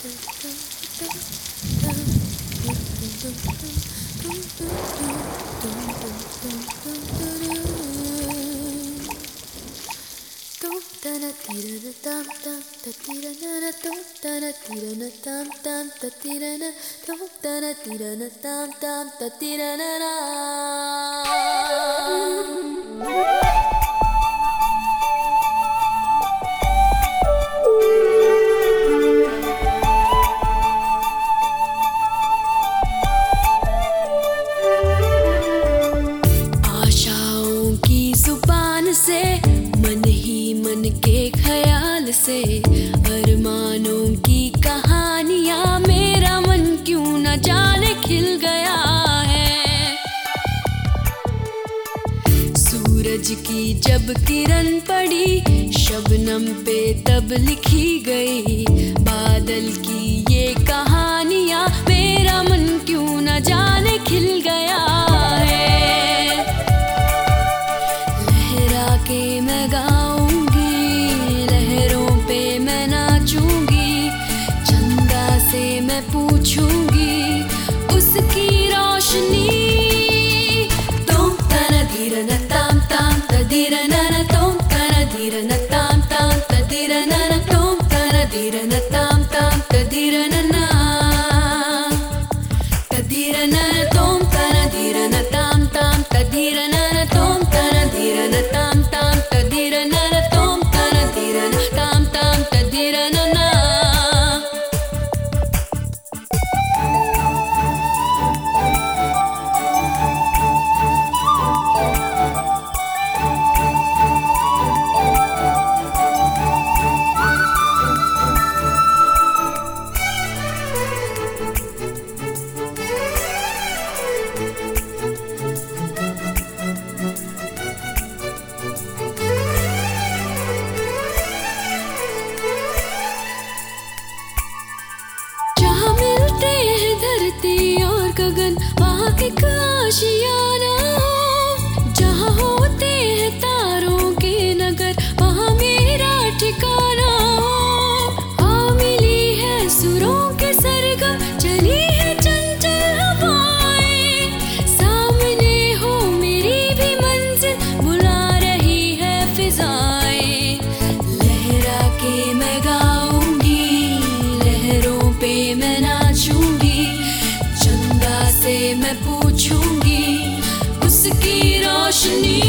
आशाओं की जुबान से, मन ही मन के ख्याल से, अरमानों की कहानियां मेरा मन क्यों न जाने खिल गया है। सूरज की जब किरण पड़ी शबनम पे तब लिखी गई, बादल की ये कहानियां मेरा मन क्यों न जाने खिल गया है। लहरा के मैं गाऊंगी, लहरों पे मैं नाचूंगी, चंदा से मैं पूछूंगी उसकी रोशनी। तुम तना धीर न ताम ताम तधीर न तुम तना धीर न ताम ताम तधीर न तुम तना धीर न ताम ताम तधीर न तधीर न तुम तना धीर न ताम ताम तधीर न तुम तना धीर न ताम ताम तधीर न तुम तना धीर न ताम ताम तधीर न। और गगन वहाँ एक आशियाना हो, जहाँ होते हैं तारों के नगर वहाँ मेरा ठिकाना हो। हाँ मिली है सुरों के सरगम, चली है चंचल हवाएं, सामने हो मेरी भी मंजिल, बुला रही है फिजाएं। लहरा के मैं गाऊंगी, लहरों पे मैं नाचूंगी, से मैं पूछूंगी उसकी रोशनी।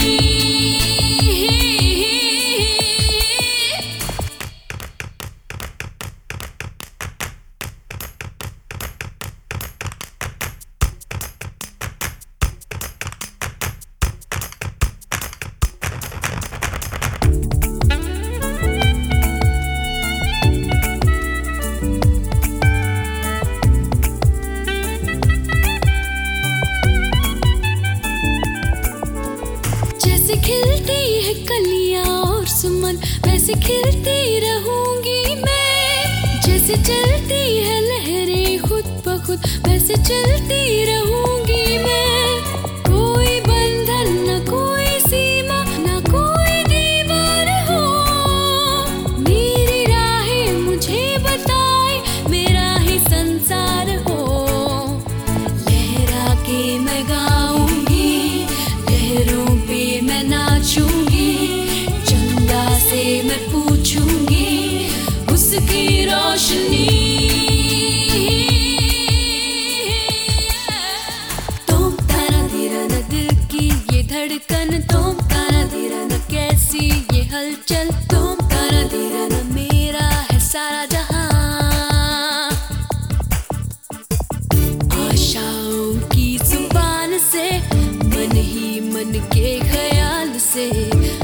जैसे खिलती है कलियां और सुमन वैसे खिलती रहूंगी मैं, जैसे चलती है लहरें खुद ब खुद वैसे चलती रहूंगी मैं। कोई बंधन न कोई सीमा न कोई दीवार हो, मेरी राहें मुझे बताए मेरा ही संसार हो। लहरा के मैं गाऊंगी, लहरों पे मैं नाचूंगी, चंदा से मैं पूछूंगी उसकी रोशनी। तुम ताना धीरा न दिल की ये धड़कन, तुम ताना धीरा न कैसी ये हलचल, तुम ताना धीरा न मेरा है सारा जहां। आशाओं की जुबान से, मन ही मन के ख्याल से,